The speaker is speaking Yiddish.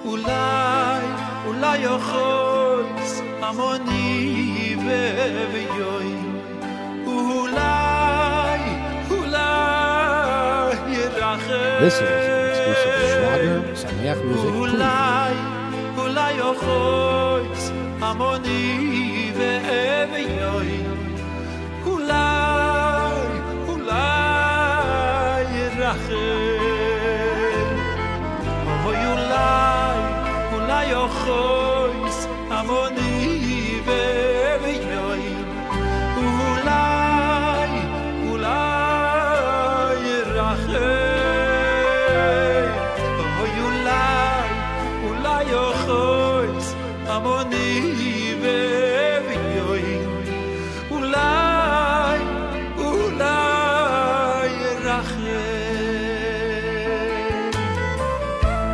אולי יחוץ המוני ויוי אולי ירחם This is an exclusive Schlager Sameach Music אולי יחוץ המוני ויוי אולי ירחם אולי יחוץ המוני ויוי אולי ירחם אולי יחוץ המוני